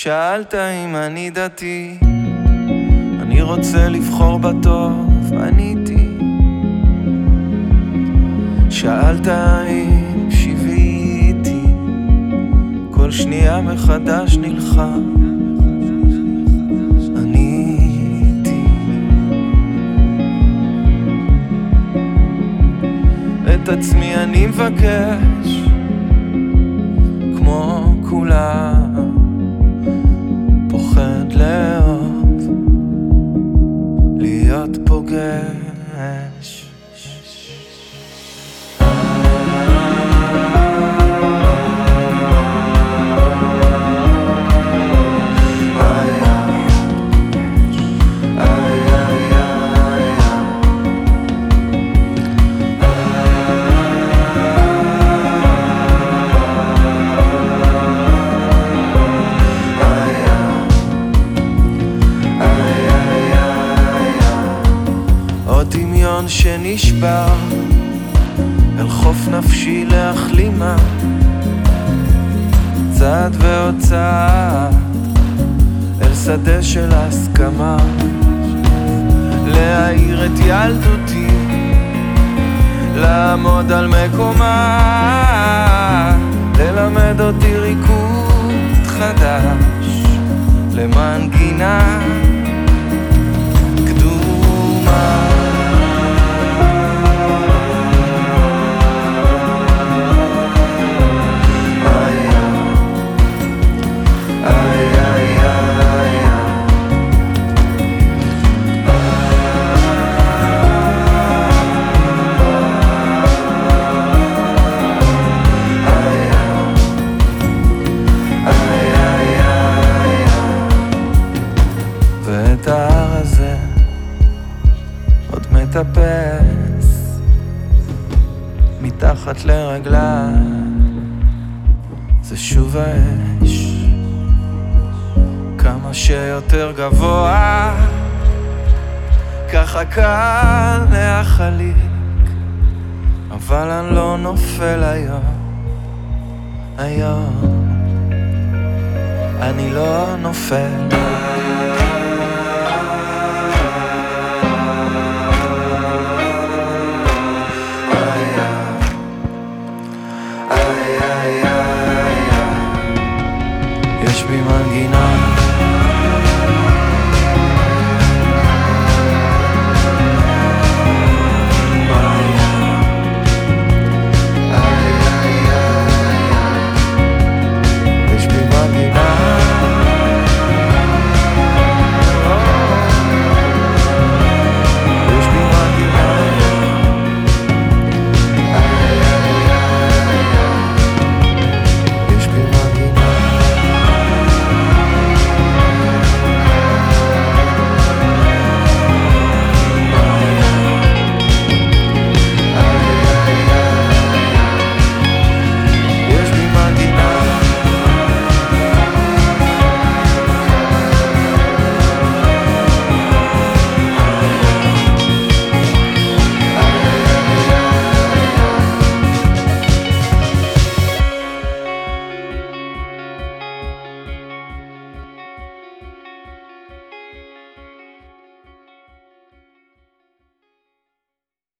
שאלת אם אני דתי, אני רוצה לבחור בטוב, עניתי. שאלת אם שיוויתי, כל שנייה מחדש נלחם, עניתי. את עצמי אני מבקש כמו כולם, פוחד לאהוב, להיות פוגש. דמיון שנשבר אל חוף נפשי להחלימה, צעד ועוד צעד אל שדה של הסכמה, להאיר את ילדותי, לעמוד על מקומה, ללמד אותי ריקוד חדש למנגינה קדומה. ואת ההר הזה עוד מטפס מתחת לרגליי, זה שוב האש, כמה שיותר גבוה ככה קל להחליק, אבל אני לא נופל היום אני לא נופל. יש בי מנגינה